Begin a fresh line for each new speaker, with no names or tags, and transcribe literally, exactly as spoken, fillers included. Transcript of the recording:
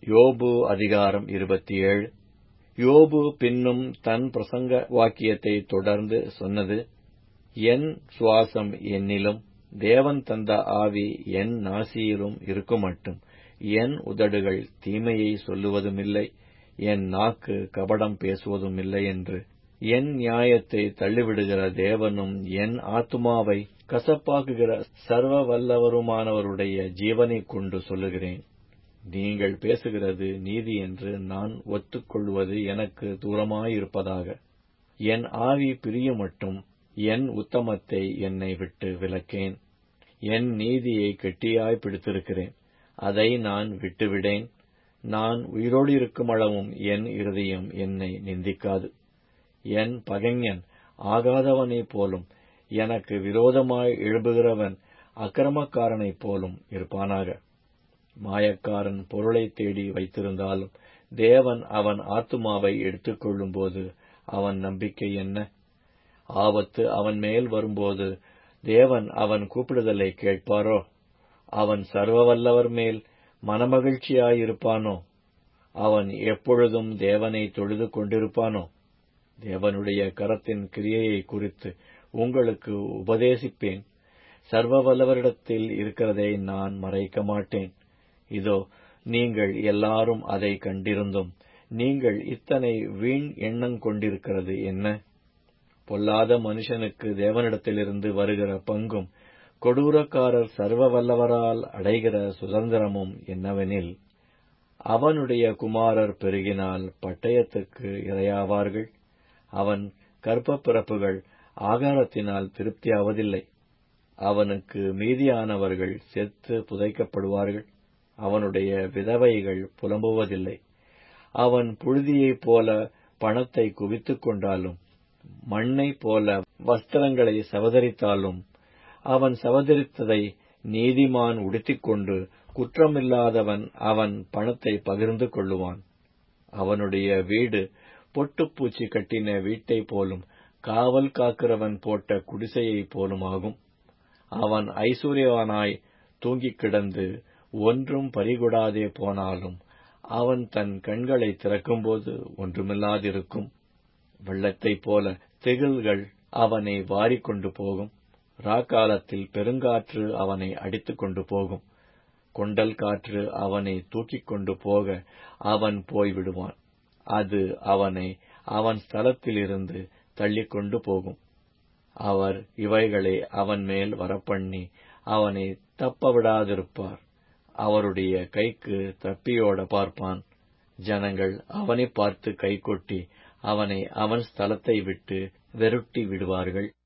யோபு அதிகாரம் இருபத்தி ஏழு. யோபு பின்னும் தன் பிரசங்க வாக்கியத்தை தொடர்ந்து சொன்னது: என் சுவாசம் என்னிலும் தேவன் தந்த ஆவி என் நாசியிலும் இருக்குமட்டும் என் உதடுகள் தீமையை சொல்லுவதுமில்லை, என் நாக்கு கபடம் பேசுவதுமில்லை என்று என் நியாயத்தை தள்ளிவிடுகிற தேவனும் என் ஆத்துமாவை கசப்பாக்குகிற சர்வ வல்லவருமானவருடைய ஜீவனைக் கொண்டு சொல்லுகிறேன். நீங்கள் பேசுகிறது நீதி என்று நான் ஒத்துக்கொள்வது எனக்கு தூரமாயிருப்பதாக. என் ஆவி பிரியுமட்டும் என் உத்தமத்தை என்னை விட்டு விலக்கேன். என் நீதியை கெட்டியாய் பிடித்திருக்கிறேன், அதை நான் விட்டுவிடேன். நான் உயிரோடு இருக்கும் அளவும் என் இருதயம் என்னை நிந்திக்காது. என் பகைஞன் ஆகாதவனைப் போலும் எனக்கு விரோதமாய் எழும்புகிறவன் அக்கிரமக்காரனைப் போலும் இருப்பானாக. மாயக்காரன் பொருளைத் தேடி வைத்திருந்தாலும் தேவன் அவன் ஆத்துமாவை எடுத்துக் கொள்ளும்போது அவன் நம்பிக்கை என்ன? ஆபத்து அவன் மேல் வரும்போது தேவன் அவன் கூப்பிடுதலை கேட்பாரோ? அவன் சர்வவல்லவர் மேல் மனமகிழ்ச்சியாயிருப்பானோ? அவன் எப்பொழுதும் தேவனை தொழுது கொண்டிருப்பானோ? தேவனுடைய கரத்தின் கிரியையை குறித்து உங்களுக்கு உபதேசிப்பேன். சர்வவல்லவரிடத்தில் இருக்கிறதை நான் மறைக்க மாட்டேன். இதோ, நீங்கள் எல்லாரும் அதை கண்டிருந்தும் நீங்கள் இத்தனை வீண் எண்ணங் கொண்டிருக்கிறது என்ன? பொல்லாத மனுஷனுக்கு தேவனிடத்திலிருந்து வருகிற பங்கும் கொடூரக்காரர் சர்வ வல்லவரால் அடைகிற சுதந்திரமும் என்னவெனில், அவனுடைய குமாரர் பெருகினால் பட்டயத்துக்கு இரையாவார்கள். அவன் கர்ப்ப பிறப்புகள் ஆகாரத்தினால் திருப்தியாவதில்லை. அவனுக்கு மீதியானவர்கள் செத்து புதைக்கப்படுவார்கள். அவனுடைய விதவைகள் புலம்புவதில்லை. அவன் புழுதியைப் போல பணத்தை குவித்துக் கொண்டாலும் மண்ணைப் போல வஸ்திரங்களை சவதரித்தாலும் அவன் சவதரித்ததை நீதிமான் உடுத்திக்கொண்டு குற்றமில்லாதவன் அவன் பணத்தை பகிர்ந்து கொள்ளுவான். அவனுடைய வீடு பொட்டுப்பூச்சி கட்டின வீட்டைப் போலும் காவல் காக்கிறவன் போட்ட குடிசையைப் போலும் ஆகும். அவன் ஐசுவரியவானாய் தூங்கிக் கிடந்து ஒன்றும் பறிகொடாதே போனாலும் அவன் தன் கண்களை திறக்கும்போது ஒன்றுமில்லாதிருக்கும். வெள்ளத்தைப் போல திகில்கள் அவனை வாரிக்கொண்டு போகும். ராக்காலத்தில் பெருங்காற்று அவனை அடித்துக் கொண்டு போகும். கொண்டல் காற்று அவனை தூக்கிக் கொண்டு போக அவன் போய்விடுவான். அது அவனை அவன் ஸ்தலத்திலிருந்து தள்ளிக்கொண்டு போகும். அவர் இவைகளை அவன் மேல் வரப்பண்ணி அவனை தப்பவிடாதிருப்பார். அவருடைய கைக்கு தப்பியோட பார்ப்பான். ஜனங்கள் அவனை பார்த்து கைகொட்டி அவனை அவன் ஸ்தலத்தை விட்டு வெருட்டி விடுவார்கள்.